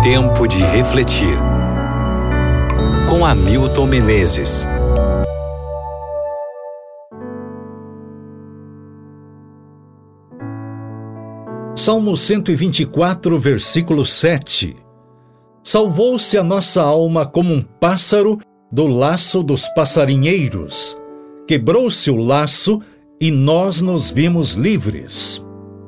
Tempo de refletir. Com Hamilton Menezes. Salmo 124, versículo 7. Salvou-se a nossa alma como um pássaro do laço dos passarinheiros. Quebrou-se o laço e nós nos vimos livres.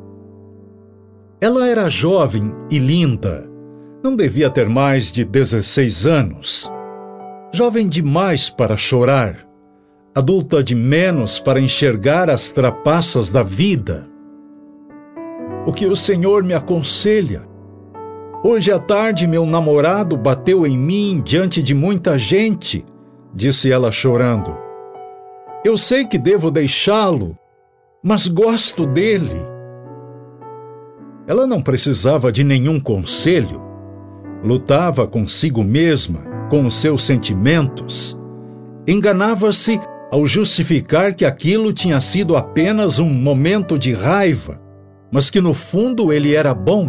Ela era jovem e linda. Não devia ter mais de 16 anos. Jovem demais para chorar. Adulta de menos para enxergar as trapaças da vida. O que o Senhor me aconselha? Hoje à tarde meu namorado bateu em mim diante de muita gente, disse ela chorando. Eu sei que devo deixá-lo, mas gosto dele. Ela não precisava de nenhum conselho. Lutava consigo mesma, com os seus sentimentos. Enganava-se ao justificar que aquilo tinha sido apenas um momento de raiva, mas que no fundo ele era bom.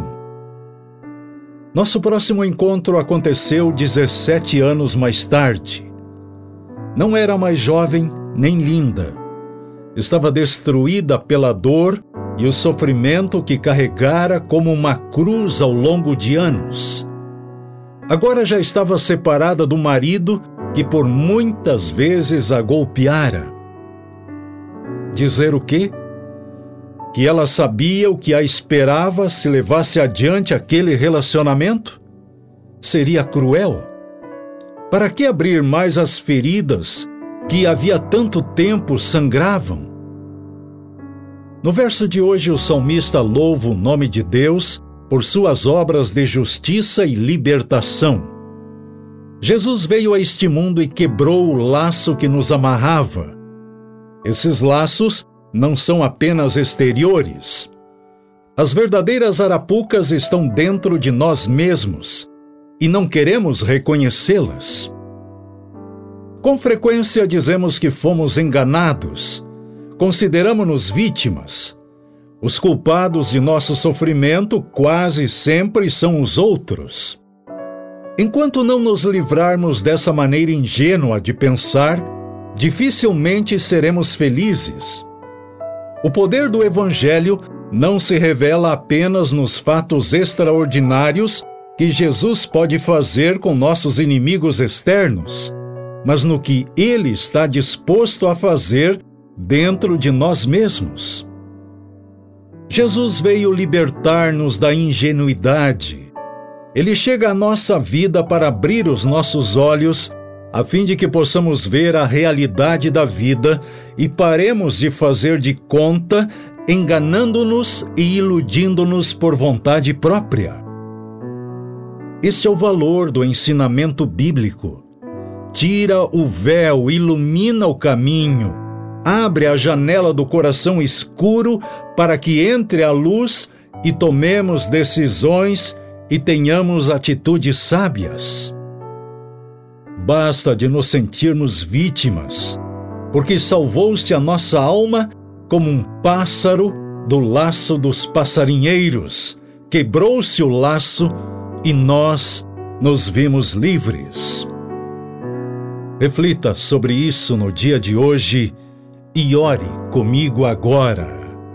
Nosso próximo encontro aconteceu 17 anos mais tarde. Não era mais jovem nem linda. Estava destruída pela dor e o sofrimento que carregara como uma cruz ao longo de anos. Agora já estava separada do marido que por muitas vezes a golpeara. Dizer o quê? Que ela sabia o que a esperava se levasse adiante aquele relacionamento? Seria cruel. Para que abrir mais as feridas que havia tanto tempo sangravam? No verso de hoje, o salmista louva o nome de Deus por suas obras de justiça e libertação. Jesus veio a este mundo e quebrou o laço que nos amarrava. Esses laços não são apenas exteriores. As verdadeiras arapucas estão dentro de nós mesmos e não queremos reconhecê-las. Com frequência dizemos que fomos enganados, consideramos-nos vítimas. Os culpados de nosso sofrimento quase sempre são os outros. Enquanto não nos livrarmos dessa maneira ingênua de pensar, dificilmente seremos felizes. O poder do Evangelho não se revela apenas nos fatos extraordinários que Jesus pode fazer com nossos inimigos externos, mas no que Ele está disposto a fazer dentro de nós mesmos. Jesus veio libertar-nos da ingenuidade. Ele chega à nossa vida para abrir os nossos olhos, a fim de que possamos ver a realidade da vida e paremos de fazer de conta, enganando-nos e iludindo-nos por vontade própria. Este é o valor do ensinamento bíblico. Tira o véu, ilumina o caminho, abre a janela do coração escuro para que entre a luz e tomemos decisões e tenhamos atitudes sábias. Basta de nos sentirmos vítimas, porque salvou-se a nossa alma como um pássaro do laço dos passarinheiros. Quebrou-se o laço e nós nos vimos livres. Reflita sobre isso no dia de hoje e ore comigo agora.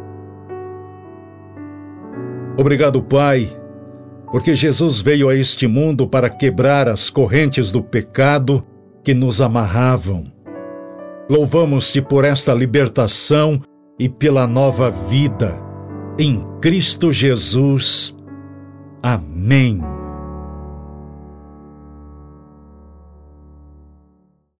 Obrigado, Pai, porque Jesus veio a este mundo para quebrar as correntes do pecado que nos amarravam. Louvamos-te por esta libertação e pela nova vida. Em Cristo Jesus. Amém.